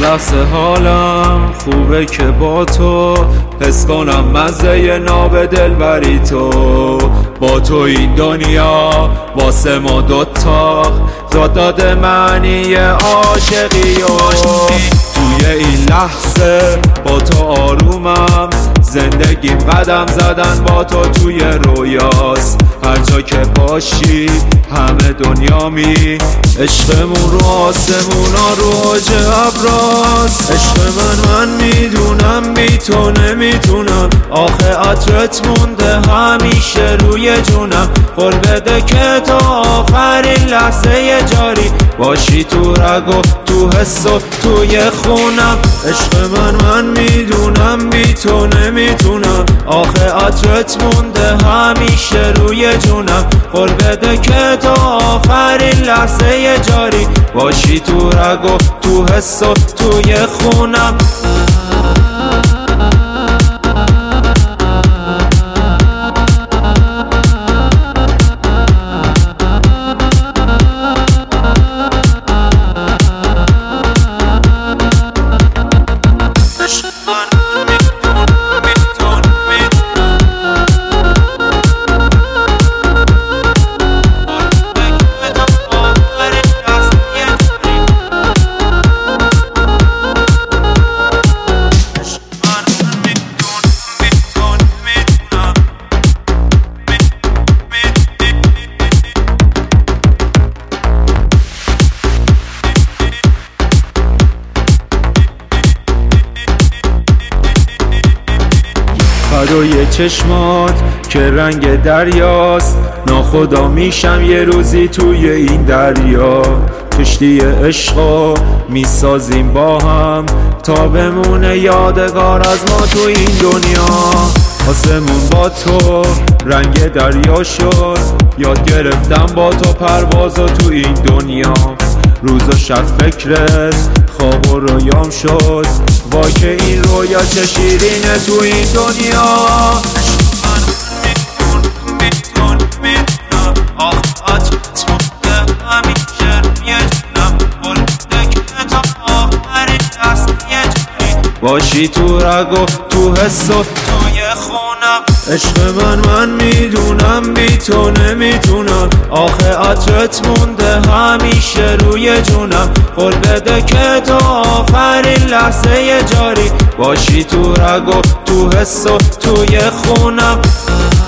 لحظه حالم خوبه که با تو حس کنم مزه ناب دلبری تو. با تو این دنیا واسه ما دوتا داده معنی عاشقی و توی این لحظه با تو آرومم. زندگیم قدم زدن با تو توی رویاست. هر جا که باشی همه دنیامی. عشقمون رو آسمونا رو اوج ابراست. عشق من میدونم بی تو نمیتونم. آخه عطرت مونده همیشه روی جونم. قول بده که تا آخرین لحظه جاری باشی تو رگ و تو حس و توی خونم. عشق من میدونم بی تو نمیتونم. آخه عطرت مونده همیشه روی جونم. قول بده که تا آخرین لحظه جاری باشی تو رگ و تو حس و توی خونم. فدای چشمات که رنگ دریاست. ناخدا میشم یه روزی توی این دریا. کشتی عشقا میسازیم با هم تا بمونه یادگار از ما تو این دنیا. آسمون با تو رنگ دریا شد. یاد گرفتم با تو پرواز و تو این دنیا. روز و شب فکرت خواب و رویام شد. وای که این رویا چه شیرینه تو این دنیا. باشی تو رگ و تو حس و توی خونم. عشق من میدونم بی تو نمیتونم. آخه عطرت مونده همیشه روی جونم. قول بده که تا آخرین لحظه جاری باشی تو رگ و تو حس و توی خونم.